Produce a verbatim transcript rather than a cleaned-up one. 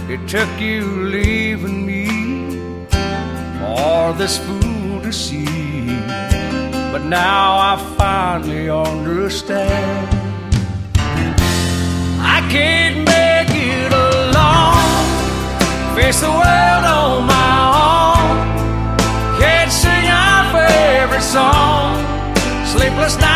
it took you leaving me for this fool to see. But now I finally understand. I can't make it alone, face the world on my own. Can't sing our favorite song, sleepless nights